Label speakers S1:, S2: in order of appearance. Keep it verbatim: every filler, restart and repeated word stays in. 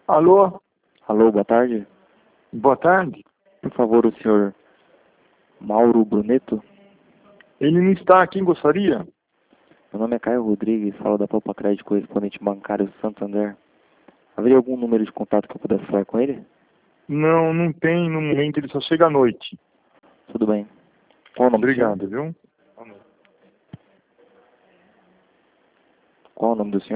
S1: Alô?
S2: Alô, boa tarde.
S1: Boa tarde.
S2: Por favor, o senhor Mauro Bruneto?
S1: Ele não está aqui, gostaria?
S2: Meu nome é Caio Rodrigues, falo da Poupa Crédito, correspondente bancário Santander. Haveria algum número de contato que eu pudesse falar com ele?
S1: Não, não tem no momento, ele só chega à noite.
S2: Tudo bem. Qual o nome
S1: Obrigado,
S2: do senhor?
S1: viu?
S2: Qual o nome do senhor?